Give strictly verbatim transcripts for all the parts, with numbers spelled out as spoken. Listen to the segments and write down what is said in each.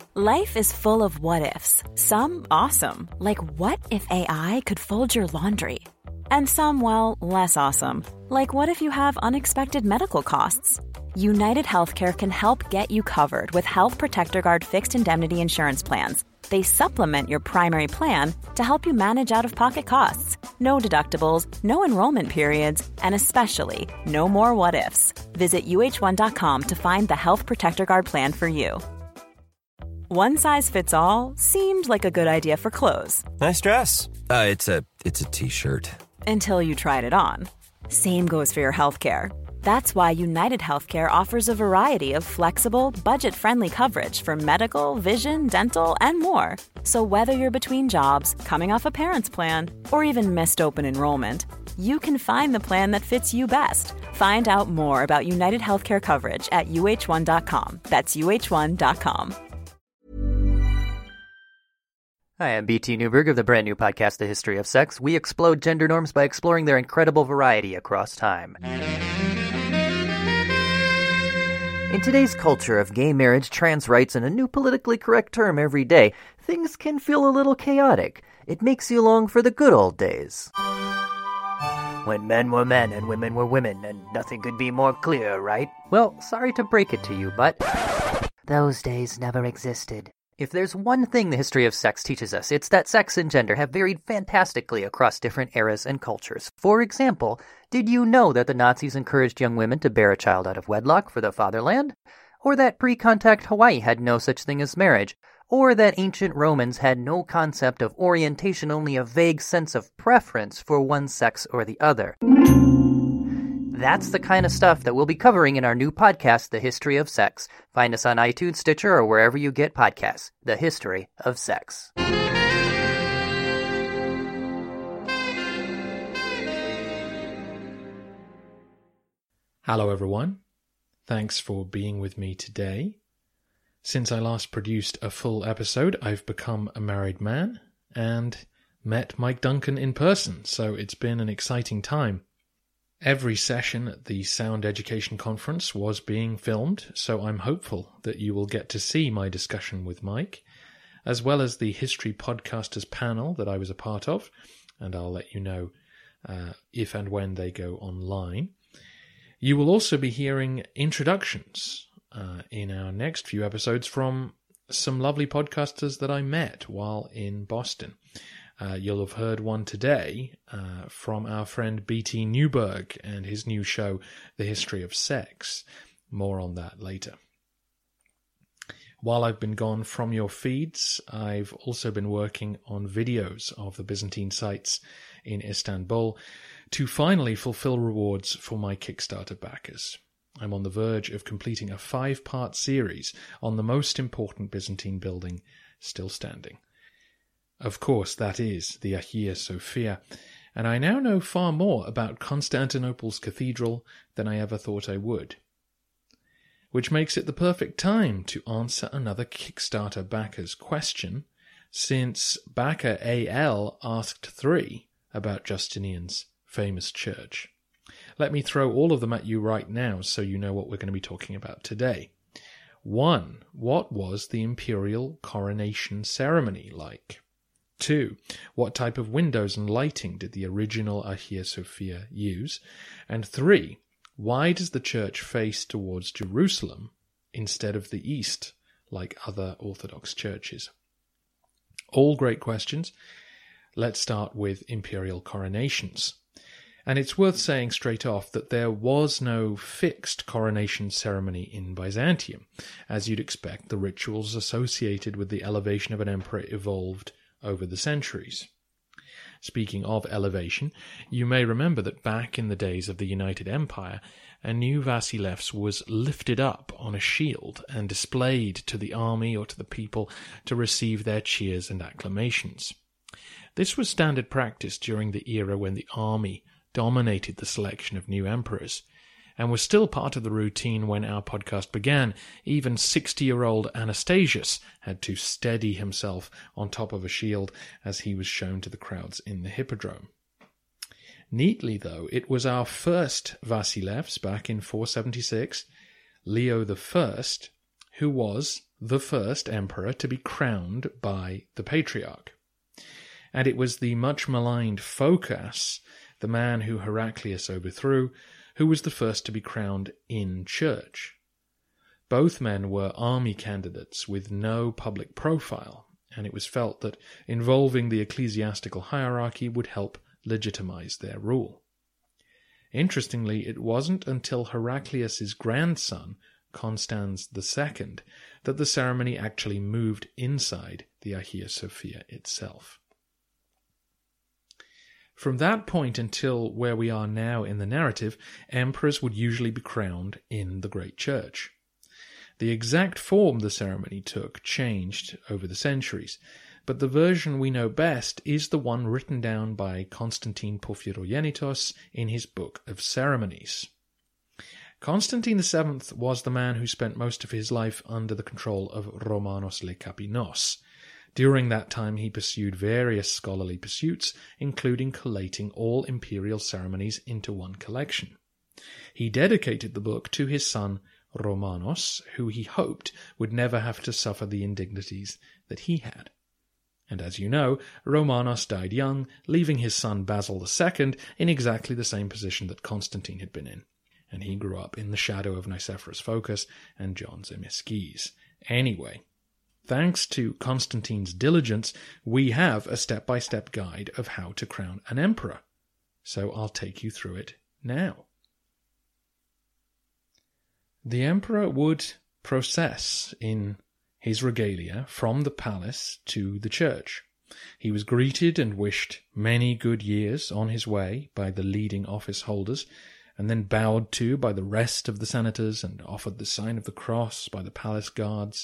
Life is full of what-ifs. Some awesome, like what if A I could fold your laundry? And some, well, less awesome, like what if you have unexpected medical costs? United Healthcare can help get you covered with Health Protector Guard fixed indemnity insurance plans. They supplement your primary plan to help you manage out-of-pocket costs. No deductibles, no enrollment periods, and especially no more what-ifs. Visit U H one dot com to find the Health Protector Guard plan for you. One size fits all seemed like a good idea for clothes. Nice dress. Uh, it's a it's a t-shirt. Until you tried it on. Same goes for your healthcare. That's why United Healthcare offers a variety of flexible, budget-friendly coverage for medical, vision, dental, and more. So whether you're between jobs, coming off a parent's plan, or even missed open enrollment, you can find the plan that fits you best. Find out more about United Healthcare coverage at U H one dot com. That's U H one dot com. Hi, I'm B T Newberg of the brand new podcast, The History of Sex. We explode gender norms by exploring their incredible variety across time. In today's culture of gay marriage, trans rights, and a new politically correct term every day, things can feel a little chaotic. It makes you long for the good old days. When men were men and women were women, and nothing could be more clear, right? Well, sorry to break it to you, but those days never existed. If there's one thing the history of sex teaches us, it's that sex and gender have varied fantastically across different eras and cultures. For example, did you know that the Nazis encouraged young women to bear a child out of wedlock for the fatherland? Or that pre-contact Hawaii had no such thing as marriage? Or that ancient Romans had no concept of orientation, only a vague sense of preference for one sex or the other? That's the kind of stuff that we'll be covering in our new podcast, The History of Sex. Find us on iTunes, Stitcher, or wherever you get podcasts. The History of Sex. Hello, everyone. Thanks for being with me today. Since I last produced a full episode, I've become a married man and met Mike Duncan in person, so it's been an exciting time. Every session at the Sound Education Conference was being filmed, so I'm hopeful that you will get to see my discussion with Mike, as well as the History Podcasters panel that I was a part of, and I'll let you know uh, if and when they go online. You will also be hearing introductions uh, in our next few episodes from some lovely podcasters that I met while in Boston. Uh, you'll have heard one today uh, from our friend B T Newberg and his new show, The History of Sex. More on that later. While I've been gone from your feeds, I've also been working on videos of the Byzantine sites in Istanbul to finally fulfill rewards for my Kickstarter backers. I'm on the verge of completing a five-part series on the most important Byzantine building still standing. Of course, that is the Hagia Sophia, and I now know far more about Constantinople's cathedral than I ever thought I would. Which makes it the perfect time to answer another Kickstarter backer's question, since backer A L asked three about Justinian's famous church. Let me throw all of them at you right now so you know what we're going to be talking about today. One, what was the imperial coronation ceremony like? Two, what type of windows and lighting did the original Hagia Sophia use? And three, why does the church face towards Jerusalem instead of the east, like other Orthodox churches? All great questions. Let's start with imperial coronations. And it's worth saying straight off that there was no fixed coronation ceremony in Byzantium. As you'd expect, the rituals associated with the elevation of an emperor evolved over the centuries. Speaking of elevation, you may remember that back in the days of the United Empire, a new Vasilevs was lifted up on a shield and displayed to the army or to the people to receive their cheers and acclamations. This was standard practice during the era when the army dominated the selection of new emperors, and was still part of the routine when our podcast began. Even sixty-year-old Anastasius had to steady himself on top of a shield as he was shown to the crowds in the Hippodrome. Neatly, though, it was our first Vasilevs back in four seventy-six, Leo the First, who was, the first emperor to be crowned by the Patriarch. And it was the much-maligned Phocas, the man who Heraclius overthrew, who was the first to be crowned in church. Both men were army candidates with no public profile, and it was felt that involving the ecclesiastical hierarchy would help legitimize their rule. Interestingly, it wasn't until Heraclius's grandson, Constans the Second, that the ceremony actually moved inside the Hagia Sophia itself. From that point until where we are now in the narrative, emperors would usually be crowned in the Great Church. The exact form the ceremony took changed over the centuries, but the version we know best is the one written down by Constantine Porphyrogenitos in his Book of Ceremonies. Constantine the Seventh was the man who spent most of his life under the control of Romanos Lekapinos. During that time he pursued various scholarly pursuits, including collating all imperial ceremonies into one collection. He dedicated the book to his son Romanos, who he hoped would never have to suffer the indignities that he had. And as you know, Romanos died young, leaving his son Basil the Second in exactly the same position that Constantine had been in, and he grew up in the shadow of Nicephorus Phocas and John Zimisces. Anyway, thanks to Constantine's diligence, we have a step-by-step guide of how to crown an emperor. So I'll take you through it now. The emperor would process in his regalia from the palace to the church. He was greeted and wished many good years on his way by the leading office holders, and then bowed to by the rest of the senators and offered the sign of the cross by the palace guards.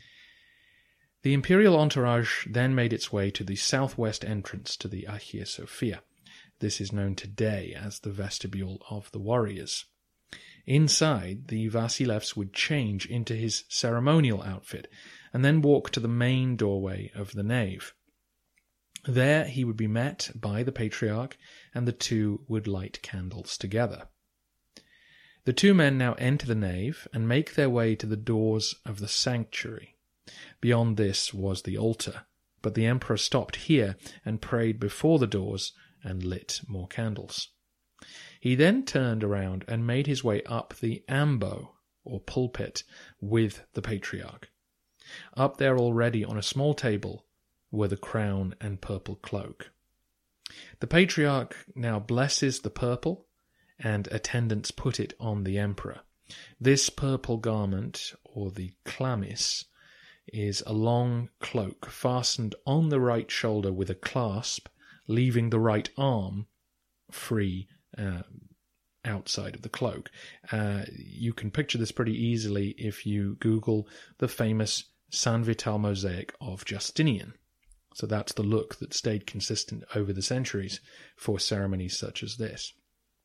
The imperial entourage then made its way to the southwest entrance to the Hagia Sophia. This is known today as the Vestibule of the Warriors. Inside, the Vasilevs would change into his ceremonial outfit and then walk to the main doorway of the nave. There he would be met by the Patriarch, and the two would light candles together. The two men now enter the nave and make their way to the doors of the sanctuary. Beyond this was the altar, but the emperor stopped here and prayed before the doors and lit more candles. He then turned around and made his way up the ambo, or pulpit, with the Patriarch. Up there already on a small table were the crown and purple cloak. The Patriarch now blesses the purple, and attendants put it on the emperor. This purple garment, or the chlamys, is a long cloak fastened on the right shoulder with a clasp, leaving the right arm free uh, outside of the cloak. Uh, you can picture this pretty easily if you Google the famous San Vital mosaic of Justinian. So that's the look that stayed consistent over the centuries for ceremonies such as this.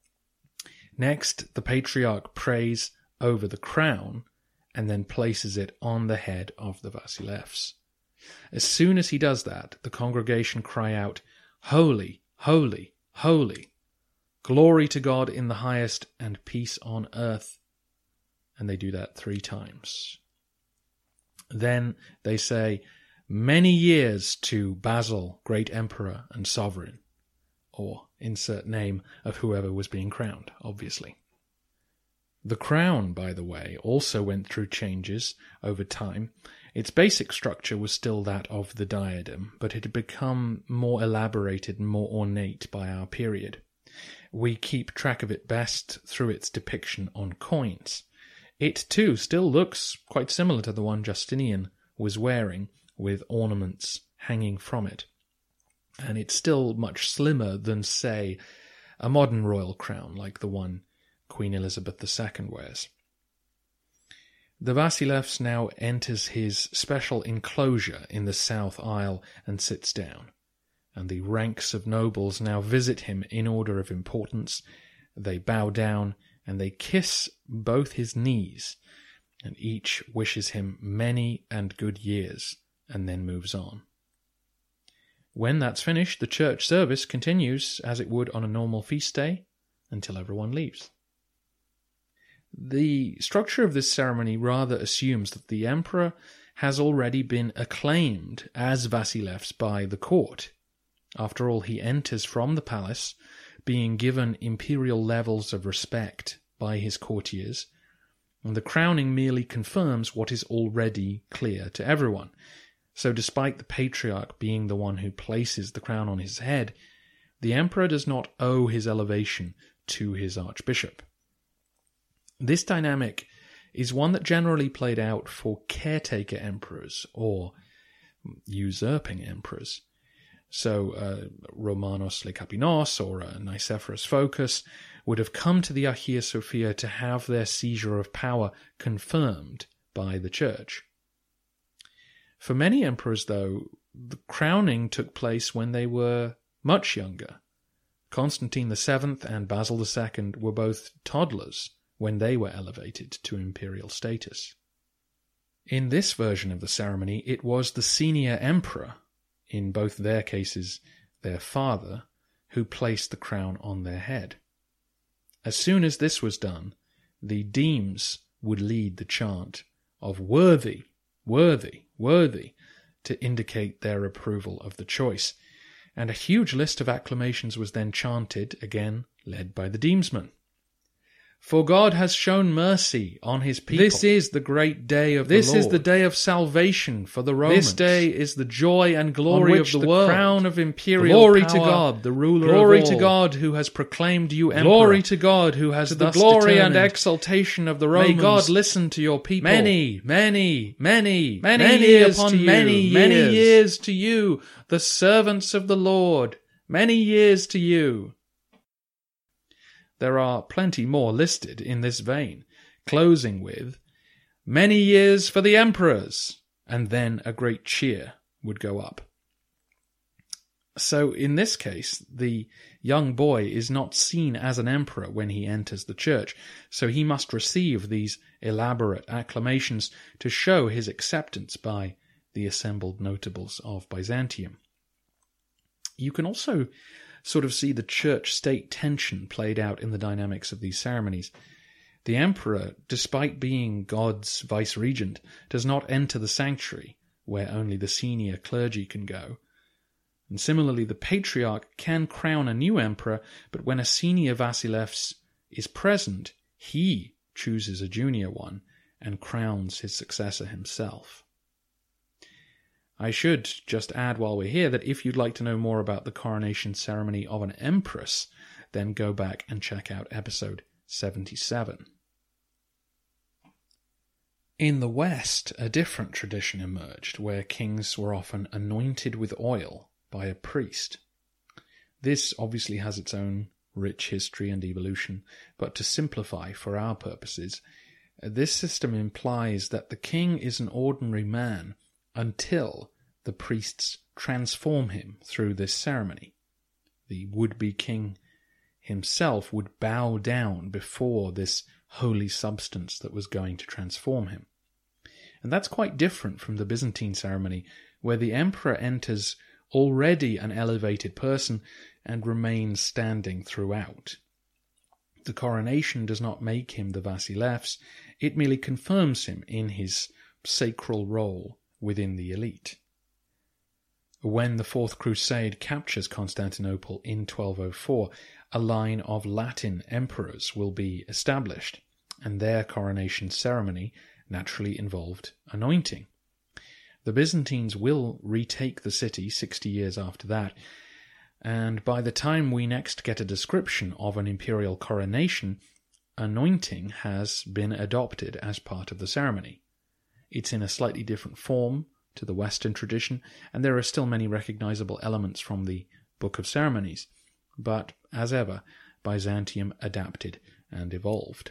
Next, the Patriarch prays over the crown and then places it on the head of the Vasilevs. As soon as he does that, the congregation cry out, "Holy, holy, holy! Glory to God in the highest and peace on earth." And they do that three times. Then they say, "Many years to Basil, great emperor and sovereign," or insert name of whoever was being crowned, obviously. The crown, by the way, also went through changes over time. Its basic structure was still that of the diadem, but it had become more elaborated and more ornate by our period. We keep track of it best through its depiction on coins. It, too, still looks quite similar to the one Justinian was wearing, with ornaments hanging from it. And it's still much slimmer than, say, a modern royal crown like the one Queen Elizabeth the Second wears. The Vasilevs now enters his special enclosure in the south aisle and sits down, and the ranks of nobles now visit him in order of importance. They bow down and they kiss both his knees, and each wishes him many and good years, and then moves on. When that's finished, the church service continues as it would on a normal feast day until everyone leaves. The structure of this ceremony rather assumes that the emperor has already been acclaimed as Vasilevs by the court. After all, he enters from the palace, being given imperial levels of respect by his courtiers, and the crowning merely confirms what is already clear to everyone. So despite the patriarch being the one who places the crown on his head, the emperor does not owe his elevation to his archbishop. This dynamic is one that generally played out for caretaker emperors or usurping emperors. So uh, Romanos Lekapinos or uh, Nicephorus Phocas would have come to the Hagia Sophia to have their seizure of power confirmed by the church. For many emperors, though, the crowning took place when they were much younger. Constantine the Seventh and Basil the Second were both toddlers when they were elevated to imperial status. In this version of the ceremony, it was the senior emperor, in both their cases their father, who placed the crown on their head. As soon as this was done, the demes would lead the chant of "worthy, worthy, worthy," to indicate their approval of the choice, and a huge list of acclamations was then chanted, again led by the demesmen. For God has shown mercy on his people. This is the great day of the Lord. This is the day of salvation for the Romans. This day is the joy and glory of the, the world. Crown of imperial glory power. Glory to God, the ruler glory of all. Glory to God who has proclaimed you emperor. Glory to God who has to thus the glory determined. And exaltation of the Romans. May God listen to your people. Many, many, many, many, many years upon to you. Many years. Many years to you, the servants of the Lord. Many years to you. There are plenty more listed in this vein, closing with, "Many years for the emperors," and then a great cheer would go up. So in this case, the young boy is not seen as an emperor when he enters the church, so he must receive these elaborate acclamations to show his acceptance by the assembled notables of Byzantium. You can also sort of see the church-state tension played out in the dynamics of these ceremonies. The emperor, despite being God's vice-regent, does not enter the sanctuary, where only the senior clergy can go. And similarly, the patriarch can crown a new emperor, but when a senior Vasilevs is present, he chooses a junior one and crowns his successor himself. I should just add while we're here that if you'd like to know more about the coronation ceremony of an empress, then go back and check out episode seventy-seven. In the West, a different tradition emerged, where kings were often anointed with oil by a priest. This obviously has its own rich history and evolution, but to simplify for our purposes, this system implies that the king is an ordinary man until the priests transform him through this ceremony. The would-be king himself would bow down before this holy substance that was going to transform him. And that's quite different from the Byzantine ceremony, where the emperor enters already an elevated person and remains standing throughout. The coronation does not make him the Vasilevs, it merely confirms him in his sacral role within the elite. When the Fourth Crusade captures Constantinople in twelve oh four, a line of Latin emperors will be established, and their coronation ceremony naturally involved anointing. The Byzantines will retake the city sixty years after that, and by the time we next get a description of an imperial coronation, anointing has been adopted as part of the ceremony. It's in a slightly different form to the Western tradition, and there are still many recognizable elements from the Book of Ceremonies, but, as ever, Byzantium adapted and evolved.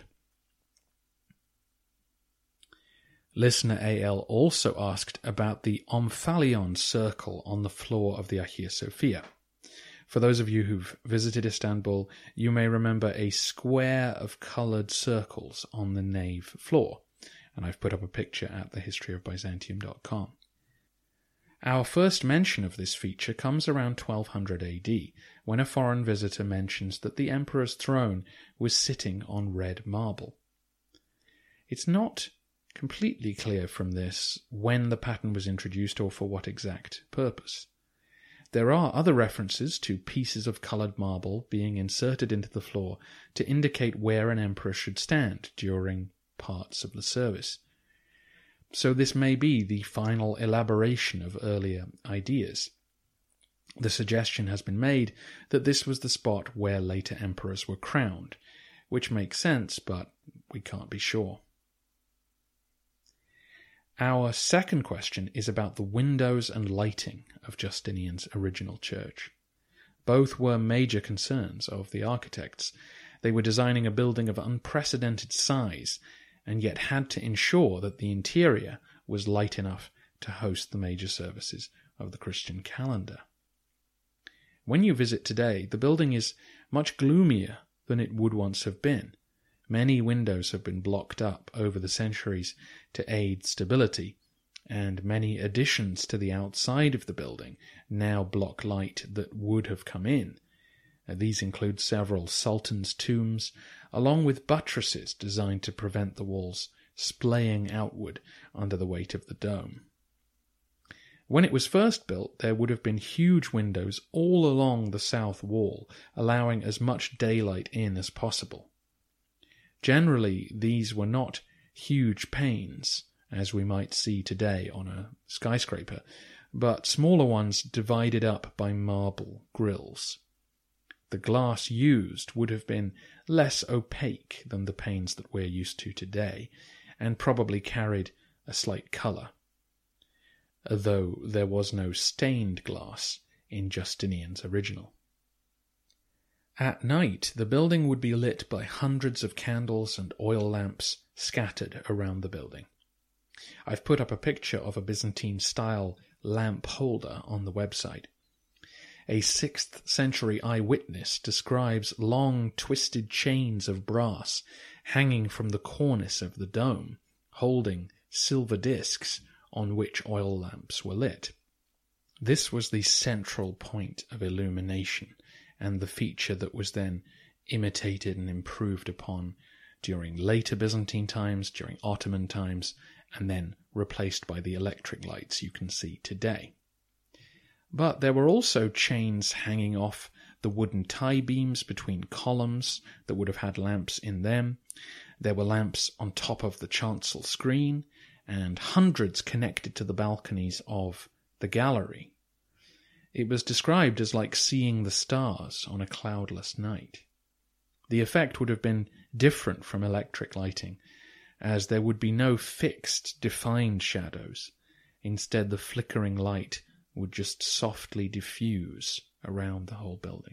Listener A L also asked about the omphalion circle on the floor of the Hagia Sophia. For those of you who've visited Istanbul, you may remember a square of coloured circles on the nave floor, and I've put up a picture at the history of byzantium dot com. Our first mention of this feature comes around twelve hundred A D, when a foreign visitor mentions that the emperor's throne was sitting on red marble. It's not completely clear from this when the pattern was introduced or for what exact purpose. There are other references to pieces of coloured marble being inserted into the floor to indicate where an emperor should stand during parts of the service. So this may be the final elaboration of earlier ideas. The suggestion has been made that this was the spot where later emperors were crowned, which makes sense, but we can't be sure. Our second question is about the windows and lighting of Justinian's original church. Both were major concerns of the architects. They were designing a building of unprecedented size, and yet had to ensure that the interior was light enough to host the major services of the Christian calendar. When you visit today, the building is much gloomier than it would once have been. Many windows have been blocked up over the centuries to aid stability, and many additions to the outside of the building now block light that would have come in. These include several sultans' tombs, along with buttresses designed to prevent the walls splaying outward under the weight of the dome. When it was first built, there would have been huge windows all along the south wall, allowing as much daylight in as possible. Generally, these were not huge panes, as we might see today on a skyscraper, but smaller ones divided up by marble grills. The glass used would have been less opaque than the panes that we're used to today, and probably carried a slight colour, though there was no stained glass in Justinian's original. At night, the building would be lit by hundreds of candles and oil lamps scattered around the building. I've put up a picture of a Byzantine-style lamp holder on the website. A sixth century eyewitness describes long twisted chains of brass hanging from the cornice of the dome, holding silver discs on which oil lamps were lit. This was the central point of illumination, and the feature that was then imitated and improved upon during later Byzantine times, during Ottoman times, and then replaced by the electric lights you can see today. But there were also chains hanging off the wooden tie beams between columns that would have had lamps in them. There were lamps on top of the chancel screen, and hundreds connected to the balconies of the gallery. It was described as like seeing the stars on a cloudless night. The effect would have been different from electric lighting, as there would be no fixed, defined shadows. Instead, the flickering light would just softly diffuse around the whole building.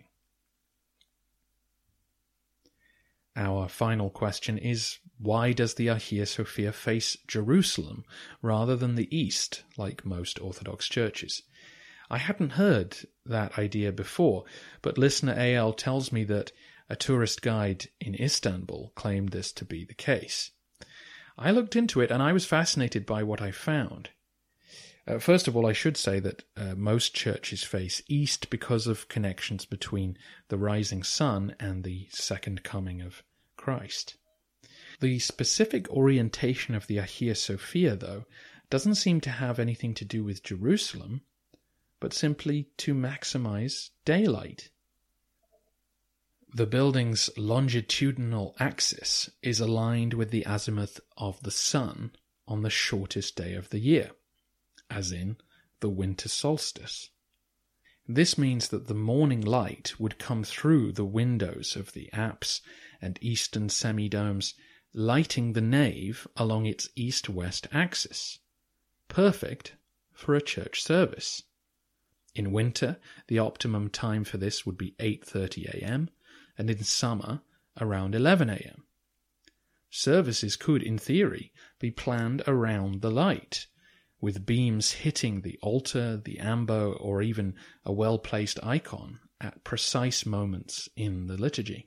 Our final question is, why does the Hagia Sophia face Jerusalem rather than the east, like most Orthodox churches? I hadn't heard that idea before, but listener A L tells me that a tourist guide in Istanbul claimed this to be the case. I looked into it and I was fascinated by what I found. Uh, first of all, I should say that uh, most churches face east because of connections between the rising sun and the second coming of Christ. The specific orientation of the Hagia Sophia, though, doesn't seem to have anything to do with Jerusalem, but simply to maximize daylight. The building's longitudinal axis is aligned with the azimuth of the sun on the shortest day of the year, as in the winter solstice. This means that the morning light would come through the windows of the apse and eastern semi-domes, lighting the nave along its east-west axis. Perfect for a church service. In winter, the optimum time for this would be eight thirty a m, and in summer, around eleven a m. Services could, in theory, be planned around the light, with beams hitting the altar, the ambo, or even a well-placed icon at precise moments in the liturgy.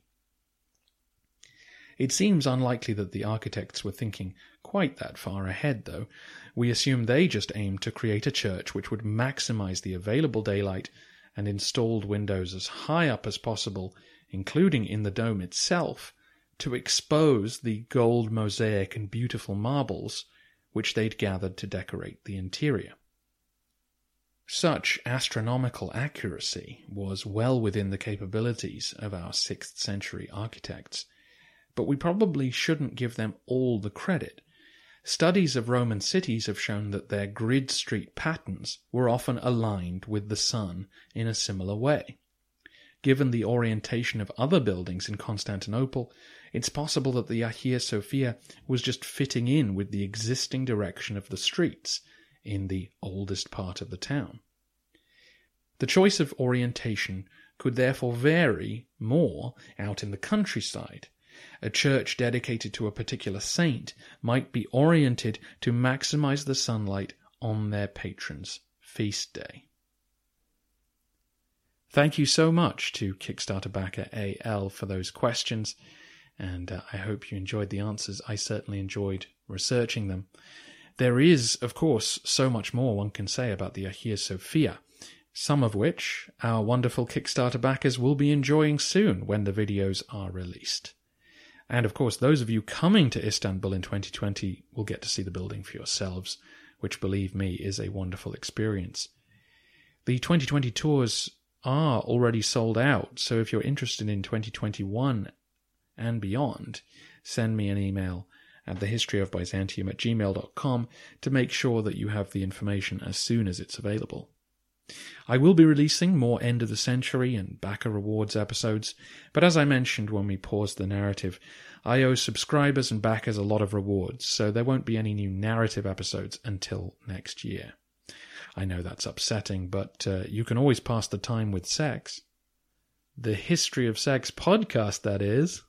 It seems unlikely that the architects were thinking quite that far ahead, though. We assume they just aimed to create a church which would maximize the available daylight and installed windows as high up as possible, including in the dome itself, to expose the gold mosaic and beautiful marbles which they'd gathered to decorate the interior. Such astronomical accuracy was well within the capabilities of our sixth century architects, but we probably shouldn't give them all the credit. Studies of Roman cities have shown that their grid street patterns were often aligned with the sun in a similar way. Given the orientation of other buildings in Constantinople, it's possible that the Hagia Sophia was just fitting in with the existing direction of the streets in the oldest part of the town. The choice of orientation could therefore vary more out in the countryside. A church dedicated to a particular saint might be oriented to maximize the sunlight on their patron's feast day. Thank you so much to Kickstarter backer A L for those questions, and uh, I hope you enjoyed the answers. I certainly enjoyed researching them. There is, of course, so much more one can say about the Hagia Sophia, some of which our wonderful Kickstarter backers will be enjoying soon when the videos are released. And of course, those of you coming to Istanbul in twenty twenty will get to see the building for yourselves, which, believe me, is a wonderful experience. The twenty twenty tours are already sold out, so if you're interested in twenty twenty-one and beyond, send me an email at thehistoryofbyzantium at gmail dot com to make sure that you have the information as soon as it's available. I will be releasing more End of the Century and Backer Rewards episodes, but as I mentioned when we paused the narrative, I owe subscribers and backers a lot of rewards, so there won't be any new narrative episodes until next year. I know that's upsetting, but uh, you can always pass the time with sex. The History of Sex podcast, that is.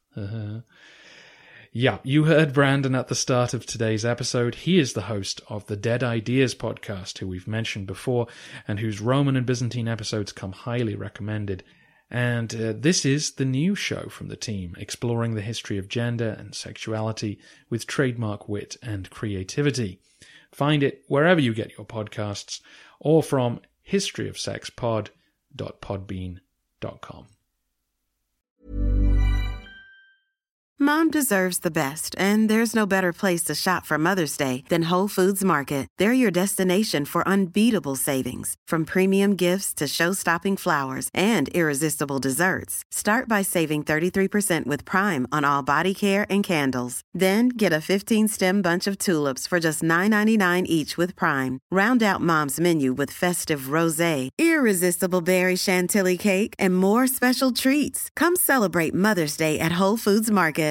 Yeah, you heard Brandon at the start of today's episode. He is the host of the Dead Ideas podcast, who we've mentioned before, and whose Roman and Byzantine episodes come highly recommended. And uh, this is the new show from the team, exploring the history of gender and sexuality with trademark wit and creativity. Find it wherever you get your podcasts, or from history of sex pod dot podbean dot com. Mom deserves the best, and there's no better place to shop for Mother's Day than Whole Foods Market. They're your destination for unbeatable savings, from premium gifts to show-stopping flowers and irresistible desserts. Start by saving thirty-three percent with Prime on all body care and candles. Then get a fifteen-stem bunch of tulips for just nine ninety-nine each with Prime. Round out Mom's menu with festive rosé, irresistible berry chantilly cake, and more special treats. Come celebrate Mother's Day at Whole Foods Market.